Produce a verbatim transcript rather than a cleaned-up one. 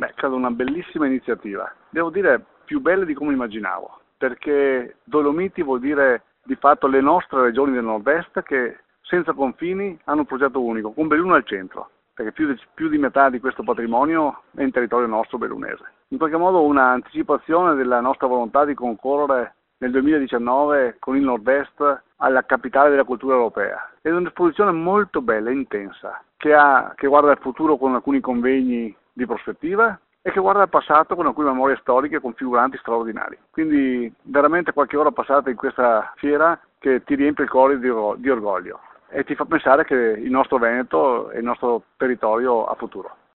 Beh, credo una bellissima iniziativa. Devo dire più bella di come immaginavo, perché Dolomiti vuol dire di fatto le nostre regioni del nord-est che senza confini hanno un progetto unico, con Belluno al centro, perché più di, più di metà di questo patrimonio è in territorio nostro bellunese. In qualche modo un'anticipazione della nostra volontà di concorrere nel duemiladiciannove con il nord-est alla capitale della cultura europea. È un'esposizione molto bella e intensa, che, ha, che guarda al futuro con alcuni convegni di prospettiva e che guarda al passato con alcune memorie storiche configuranti straordinari. Quindi veramente qualche ora passata in questa fiera che ti riempie il cuore di, di orgoglio e ti fa pensare che il nostro Veneto e il nostro territorio ha futuro.